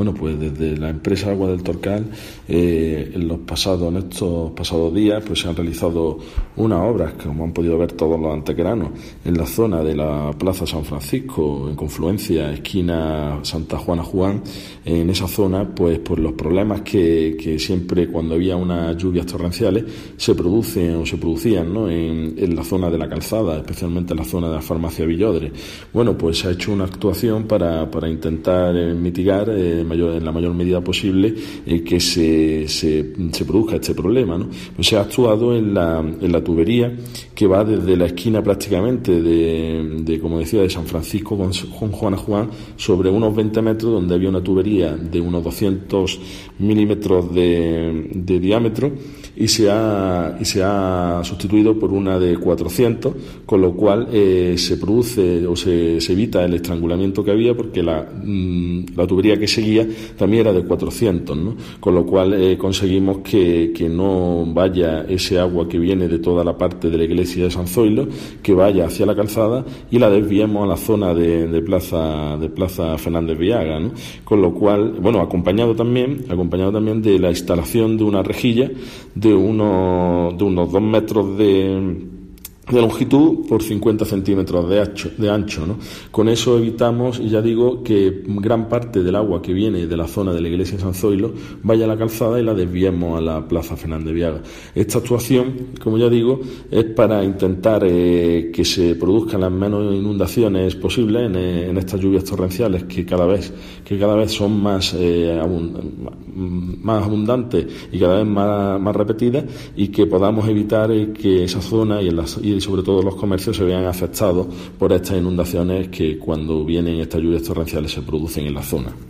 Bueno, pues desde la empresa Agua del Torcal, en estos pasados días, pues se han realizado unas obras, como han podido ver todos los antequeranos, en la zona de la Plaza San Francisco, en confluencia, esquina Santa Juana Juan. En esa zona, pues por los problemas que siempre cuando había unas lluvias torrenciales se producían, ¿no? en la zona de la calzada, especialmente en la zona de la farmacia Villodre. Bueno, pues se ha hecho una actuación para intentar mitigar en la mayor medida posible que se produzca este problema, ¿no? Pues se ha actuado en la tubería que va desde la esquina prácticamente de como decía, de San Francisco con Juana Juan, sobre unos 20 metros, donde había una tubería de unos 200 milímetros de diámetro, y se ha sustituido por una de 400, con lo cual se produce o se evita el estrangulamiento que había, porque la tubería que seguía también era de 400, ¿no? Con lo cual conseguimos que no vaya ese agua que viene de toda la parte de la iglesia de San Zoilo, que vaya hacia la calzada y la desviemos a la zona de Plaza Fernández Viaga, ¿no? Con lo cual, bueno, acompañado también de la instalación de una rejilla de unos 2 metros de longitud por 50 centímetros de ancho, ¿no? Con eso evitamos, y ya digo, que gran parte del agua que viene de la zona de la iglesia de San Zoilo vaya a la calzada y la desviemos a la Plaza Fernández Viaga. Esta actuación, como ya digo, es para intentar que se produzcan las menos inundaciones posibles en estas lluvias torrenciales que cada vez son más abundantes y cada vez más repetidas, y que podamos evitar que esa zona y sobre todo los comercios se vean afectados por estas inundaciones que cuando vienen estas lluvias torrenciales se producen en la zona.